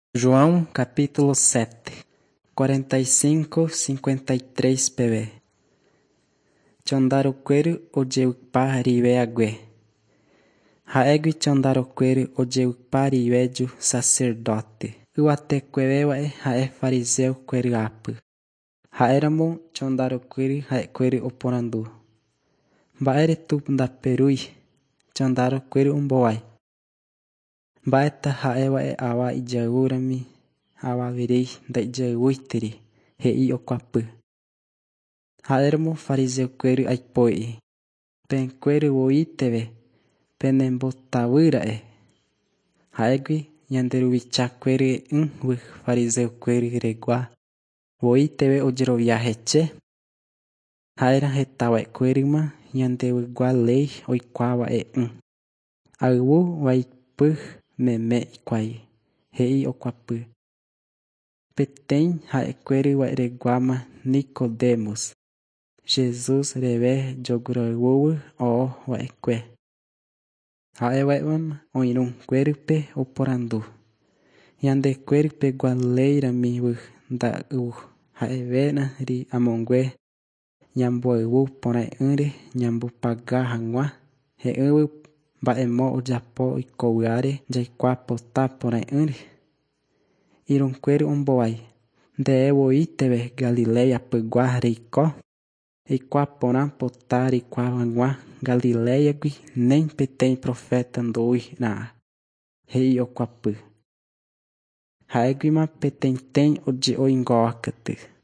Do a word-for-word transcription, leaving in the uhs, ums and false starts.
João capítulo sete, quarenta e cinco, cinquenta e três P B. Chondaroqueiro ojeupa riveague. Haegui chondaroqueiro ojeupa rivejo sacerdote. Uatequevewae hae fariseu queriapu. Haeramo chondaroqueiro haequeiro oporandu. Baere tup da perui chondaroqueiro umboai. Baeta haewae awa ijaurami awa virei da ijauitiri hei okwapu. Haermo fariseu queiro aipoi. Pen queiro woiteve penembotawirae. Haegui yanderuvicha queiro unwu fariseu queiro regua. Woiteve ojeroviaheche. Haera hetawae queirima yandewigua lei oikwawae un. Awu waipuh meme iquai hei okwapu. Petém haequeiro waereguama Nicodemus. Jesus reve jogurawuwu o waeque. Haewaewan oirum querupe oporandu. Yande querupe gualeirami wuh da uh haevena ri amongue. Nyamboewu porai unre nyambu pagahangwa. He uwu baemo ojapo ikouare jaikwa pota porai unre. Irum queiro umboai. De woiteve Galileia pegua reiko. Eikwa poran potar eikwa wangwa Galileia gui nem petém profeta ndoi na. Hei okwapu. Haeguima petém tem oji oingokatu.